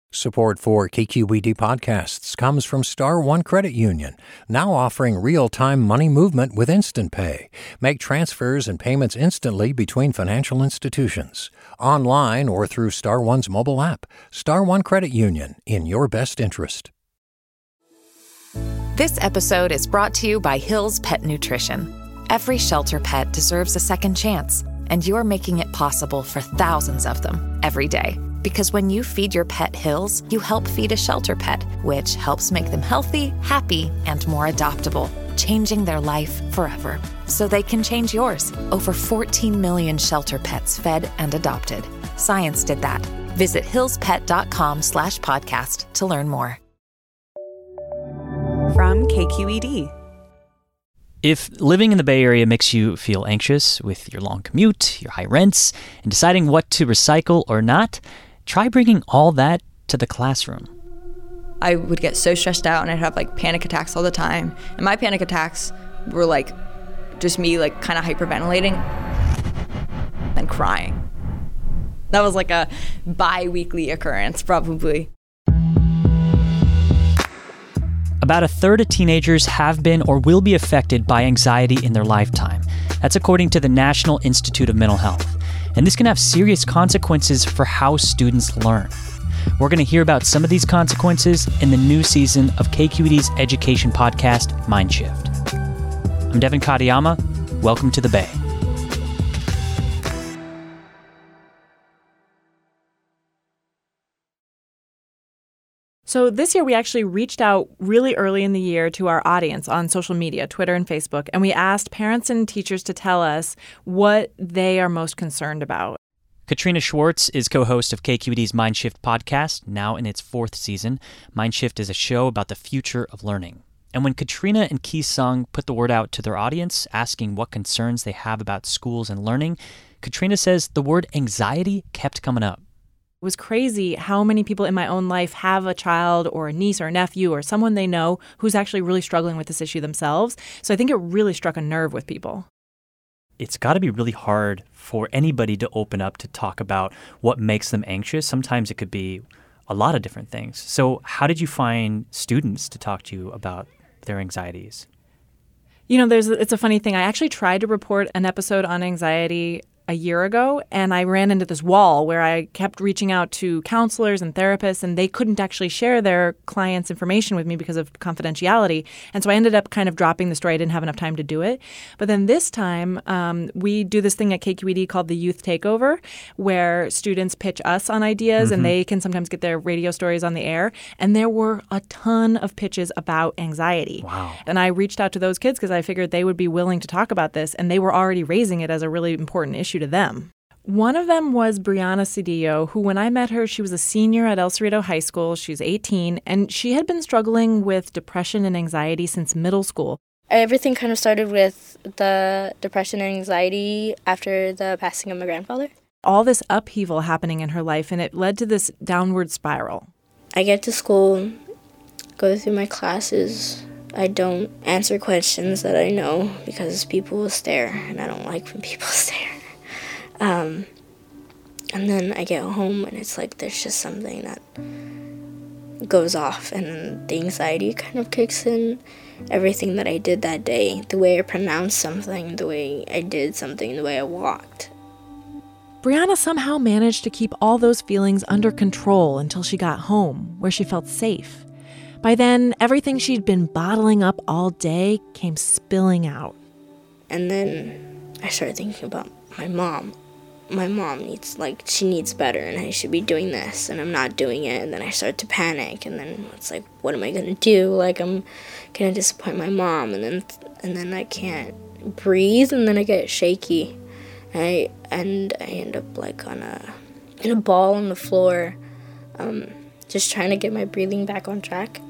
Support for KQED podcasts comes from Star One Credit Union, now offering real-time money movement with Instant Pay. Make transfers and payments instantly between financial institutions, online or through Star One's mobile app. Star One Credit Union, in your best interest. This episode is brought to you by Hill's Pet Nutrition. Every shelter pet deserves a second chance, and you're making it possible for thousands of them every day. Because when you feed your pet Hill's, you help feed a shelter pet, which helps make them healthy, happy, and more adoptable, changing their life forever. So they can change yours. Over 14 million shelter pets fed and adopted. Science did that. Visit hillspet.com/podcast to learn more. From KQED. If living in the Bay Area makes you feel anxious with your long commute, your high rents, and deciding what to recycle or not, try bringing all that to the classroom. I would get so stressed out and I'd have panic attacks all the time. And my panic attacks were just me kind of hyperventilating and crying. That was a bi-weekly occurrence probably. About a third of teenagers have been or will be affected by anxiety in their lifetime. That's according to the National Institute of Mental Health. And this can have serious consequences for how students learn. We're going to hear about some of these consequences in the new season of KQED's education podcast, Mindshift. I'm Devin Katayama. Welcome to the Bay. So this year, we actually reached out really early in the year to our audience on social media, Twitter and Facebook, and we asked parents and teachers to tell us what they are most concerned about. Katrina Schwartz is co-host of KQED's Mindshift podcast, now in its 4th season. Mindshift is a show about the future of learning. And when Katrina and Ki Sung put the word out to their audience, asking what concerns they have about schools and learning, Katrina says the word anxiety kept coming up. It was crazy how many people in my own life have a child or a niece or a nephew or someone they know who's actually really struggling with this issue themselves. So I think it really struck a nerve with people. It's got to be really hard for anybody to open up to talk about what makes them anxious. Sometimes it could be a lot of different things. So how did you find students to talk to you about their anxieties? It's a funny thing. I actually tried to report an episode on anxiety a year ago, and I ran into this wall where I kept reaching out to counselors and therapists, and they couldn't actually share their clients' information with me because of confidentiality. And so I ended up kind of dropping the story. I didn't have enough time to do it. But then this time, we do this thing at KQED called the Youth Takeover, where students pitch us on ideas, and they can sometimes get their radio stories on the air. And there were a ton of pitches about anxiety. Wow. And I reached out to those kids because I figured they would be willing to talk about this, and they were already raising it as a really important issue to them. One of them was Brianna Cedillo, who when I met her, she was a senior at El Cerrito High School. She's 18, and she had been struggling with depression and anxiety since middle school. Everything kind of started with the depression and anxiety after the passing of my grandfather. All this upheaval happening in her life, and it led to this downward spiral. I get to school, go through my classes. I don't answer questions that I know because people will stare, and I don't like when people stare. And then I get home and it's there's just something that goes off and the anxiety kind of kicks in. Everything that I did that day, the way I pronounced something, the way I did something, the way I walked. Brianna somehow managed to keep all those feelings under control until she got home, where she felt safe. By then, everything she'd been bottling up all day came spilling out. And then I started thinking about my mom. My mom needs, she needs better, and I should be doing this, and I'm not doing it. And then I start to panic, and then it's what am I going to do? I'm going to disappoint my mom, and then I can't breathe, and then I get shaky. And I end up, in a ball on the floor, just trying to get my breathing back on track.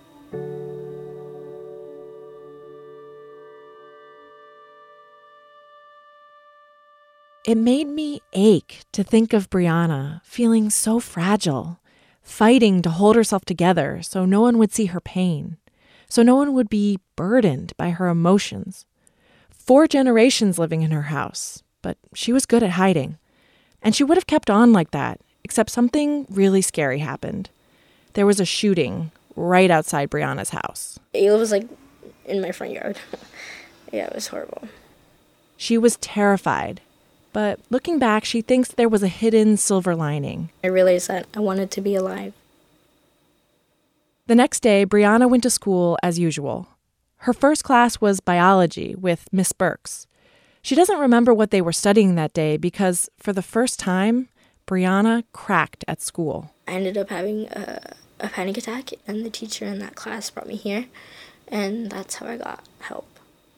It made me ache to think of Brianna feeling so fragile, fighting to hold herself together so no one would see her pain, so no one would be burdened by her emotions. 4 generations living in her house, but she was good at hiding. And she would have kept on like that, except something really scary happened. there was a shooting right outside Brianna's house. It was like in my front yard. Yeah, it was horrible. She was terrified, but looking back, she thinks there was a hidden silver lining. I realized that I wanted to be alive. The next day, Brianna went to school as usual. Her first class was biology with Miss Burks. She doesn't remember what they were studying that day because, for the first time, Brianna cracked at school. I ended up having a panic attack, and the teacher in that class brought me here, and that's how I got help.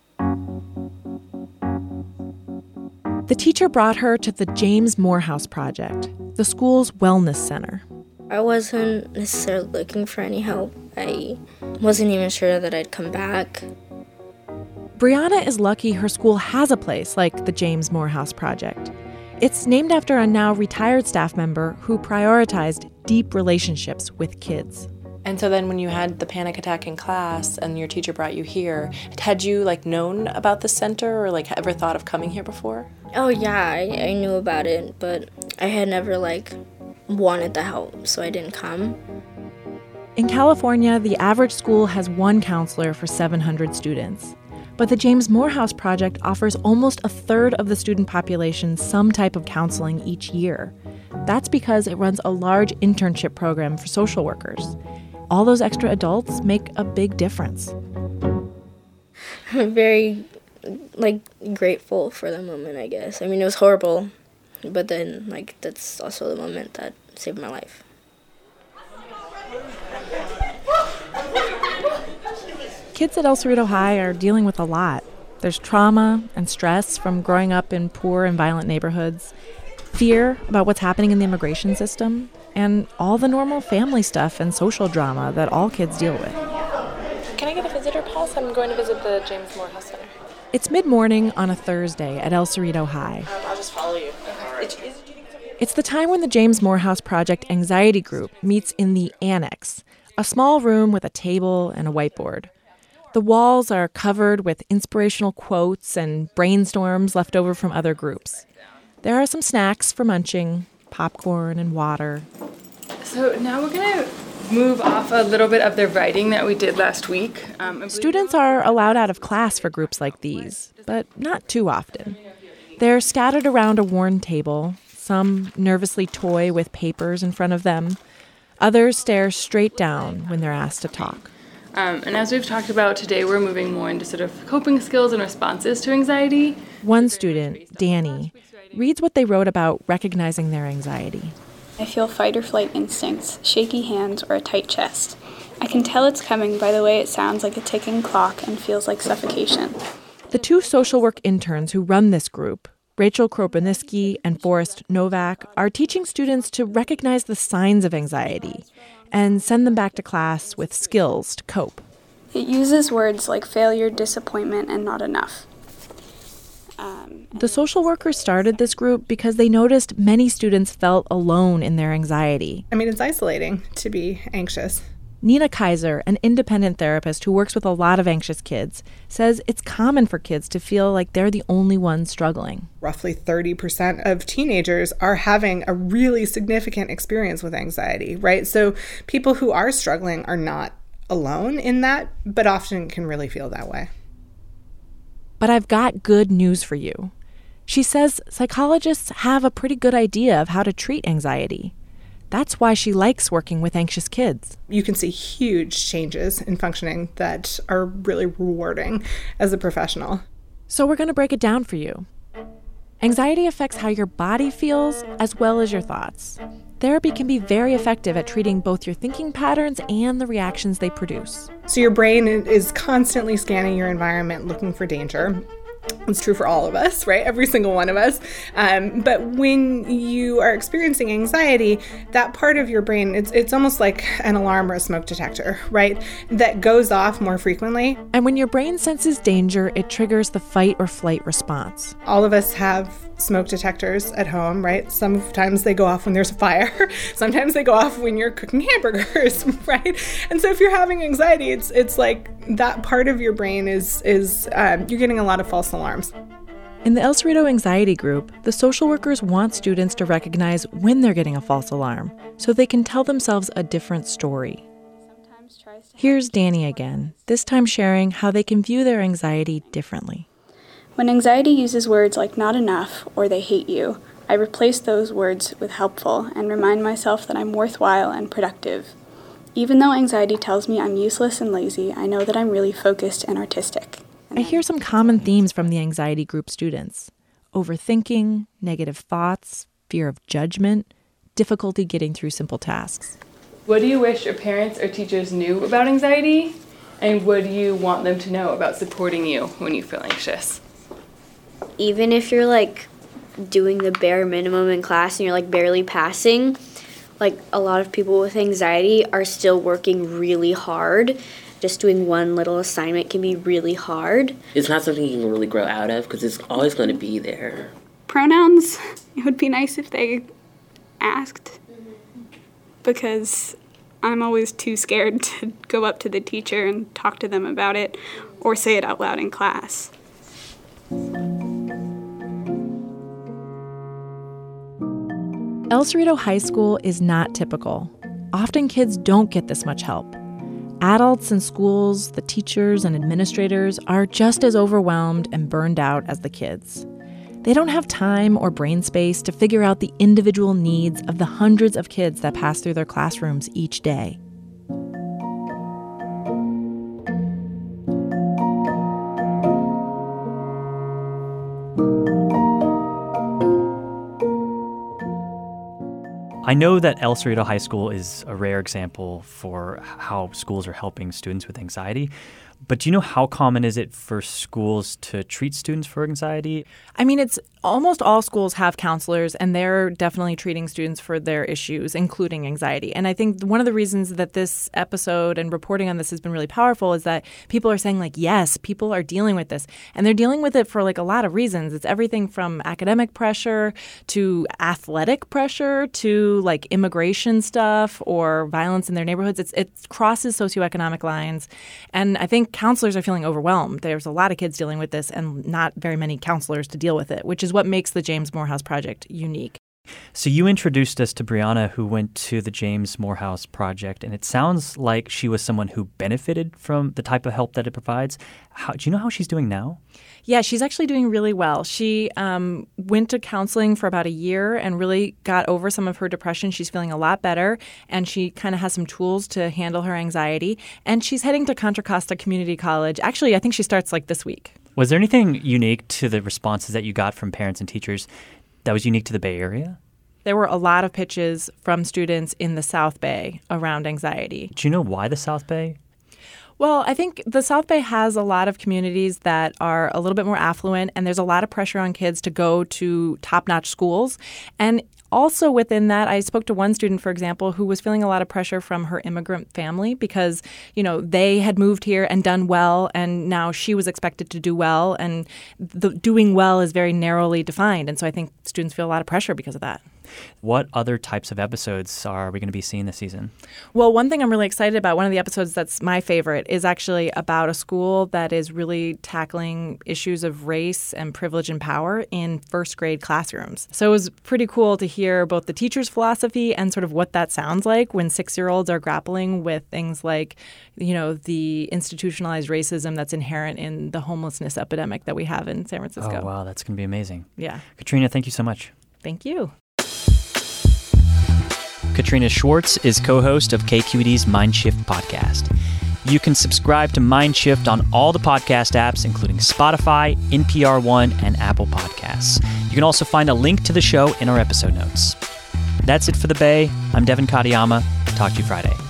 The teacher brought her to the James Morehouse Project, the school's wellness center. I wasn't necessarily looking for any help. I wasn't even sure that I'd come back. Brianna is lucky her school has a place like the James Morehouse Project. It's named after a now retired staff member who prioritized deep relationships with kids. And so then when you had the panic attack in class and your teacher brought you here, had you known about the center or ever thought of coming here before? Oh yeah, I knew about it, but I had never wanted the help, so I didn't come. In California, the average school has one counselor for 700 students. But the James Morehouse Project offers almost a third of the student population some type of counseling each year. That's because it runs a large internship program for social workers. All those extra adults make a big difference. I'm very, grateful for the moment, I guess. I mean, it was horrible, but then, that's also the moment that saved my life. Kids at El Cerrito High are dealing with a lot. There's trauma and stress from growing up in poor and violent neighborhoods, fear about what's happening in the immigration system, and all the normal family stuff and social drama that all kids deal with. Can I get a visitor pass? I'm going to visit the James Morehouse Center. It's mid-morning on a Thursday at El Cerrito High. I'll just follow you. It's the time when the James Morehouse Project Anxiety Group meets in the Annex, a small room with a table and a whiteboard. The walls are covered with inspirational quotes and brainstorms left over from other groups. There are some snacks for munching, popcorn and water. So now we're going to move off a little bit of the writing that we did last week. Students are allowed out of class for groups like these, but not too often. They're scattered around a worn table. Some nervously toy with papers in front of them. Others stare straight down when they're asked to talk. And as we've talked about today, we're moving more into sort of coping skills and responses to anxiety. One student, Danny, reads what they wrote about recognizing their anxiety. I feel fight or flight instincts, shaky hands, or a tight chest. I can tell it's coming by the way it sounds like a ticking clock and feels like suffocation. The two social work interns who run this group, Rachel Kroponiski and Forrest Novak, are teaching students to recognize the signs of anxiety and send them back to class with skills to cope. It uses words like failure, disappointment, and not enough. The social workers started this group because they noticed many students felt alone in their anxiety. I mean, it's isolating to be anxious. Nina Kaiser, an independent therapist who works with a lot of anxious kids, says it's common for kids to feel like they're the only ones struggling. Roughly 30% of teenagers are having a really significant experience with anxiety, right? So people who are struggling are not alone in that, but often can really feel that way. But I've got good news for you. She says psychologists have a pretty good idea of how to treat anxiety. That's why she likes working with anxious kids. You can see huge changes in functioning that are really rewarding as a professional. So we're going to break it down for you. Anxiety affects how your body feels as well as your thoughts. Therapy can be very effective at treating both your thinking patterns and the reactions they produce. So your brain is constantly scanning your environment, looking for danger. It's true for all of us, right? Every single one of us. But when you are experiencing anxiety, that part of your brain, it's almost like an alarm or a smoke detector, right? That goes off more frequently. And when your brain senses danger, it triggers the fight or flight response. All of us have smoke detectors at home, right? Sometimes they go off when there's a fire. Sometimes they go off when you're cooking hamburgers, right? And so if you're having anxiety, it's like that part of your brain is you're getting a lot of false alarms. In the El Cerrito Anxiety Group, the social workers want students to recognize when they're getting a false alarm so they can tell themselves a different story. Here's Danny again, this time sharing how they can view their anxiety differently. When anxiety uses words like not enough or they hate you, I replace those words with helpful and remind myself that I'm worthwhile and productive. Even though anxiety tells me I'm useless and lazy, I know that I'm really focused and artistic. I hear some common themes from the anxiety group students: overthinking, negative thoughts, fear of judgment, difficulty getting through simple tasks. What do you wish your parents or teachers knew about anxiety? And what do you want them to know about supporting you when you feel anxious? Even if you're like doing the bare minimum in class and you're like barely passing, like a lot of people with anxiety are still working really hard. Just doing one little assignment can be really hard. It's not something you can really grow out of because it's always going to be there. Pronouns, it would be nice if they asked, because I'm always too scared to go up to the teacher and talk to them about it or say it out loud in class. El Cerrito High School is not typical. Often kids don't get this much help. Adults in schools, the teachers and administrators are just as overwhelmed and burned out as the kids. They don't have time or brain space to figure out the individual needs of the hundreds of kids that pass through their classrooms each day. I know that El Cerrito High School is a rare example for how schools are helping students with anxiety. But do you know how common is it for schools to treat students for anxiety? I mean, it's almost all schools have counselors, and they're definitely treating students for their issues, including anxiety. And I think one of the reasons that this episode and reporting on this has been really powerful is that people are saying, like, yes, people are dealing with this. And they're dealing with it for, like, a lot of reasons. It's everything from academic pressure to athletic pressure to, like, immigration stuff or violence in their neighborhoods. It crosses socioeconomic lines. And I think counselors are feeling overwhelmed. There's a lot of kids dealing with this and not very many counselors to deal with it, which is what makes the James Morehouse Project unique. So you introduced us to Brianna, who went to the James Morehouse Project, and it sounds like she was someone who benefited from the type of help that it provides. Do you know how she's doing now? Yeah, she's actually doing really well. She went to counseling for about a year and really got over some of her depression. She's feeling a lot better, and she kind of has some tools to handle her anxiety. And she's heading to Contra Costa Community College. Actually, I think she starts like this week. Was there anything unique to the responses that you got from parents and teachers that was unique to the Bay Area? There were a lot of pitches from students in the South Bay around anxiety. Do you know why the South Bay? Well, I think the South Bay has a lot of communities that are a little bit more affluent, and there's a lot of pressure on kids to go to top-notch schools. And also within that, I spoke to one student, for example, who was feeling a lot of pressure from her immigrant family because, you know, they had moved here and done well, and now she was expected to do well, and the doing well is very narrowly defined. And so I think students feel a lot of pressure because of that. What other types of episodes are we going to be seeing this season? Well, one thing I'm really excited about, one of the episodes that's my favorite, is actually about a school that is really tackling issues of race and privilege and power in first grade classrooms. So it was pretty cool to hear both the teacher's philosophy and sort of what that sounds like when 6-year-olds are grappling with things like, you know, the institutionalized racism that's inherent in the homelessness epidemic that we have in San Francisco. Oh, wow. That's going to be amazing. Yeah. Katrina, thank you so much. Thank you. Katrina Schwartz is co-host of KQED's Mindshift podcast. You can subscribe to Mindshift on all the podcast apps, including Spotify, NPR One, and Apple Podcasts. You can also find a link to the show in our episode notes. That's it for the Bay. I'm Devin Katayama. Talk to you Friday.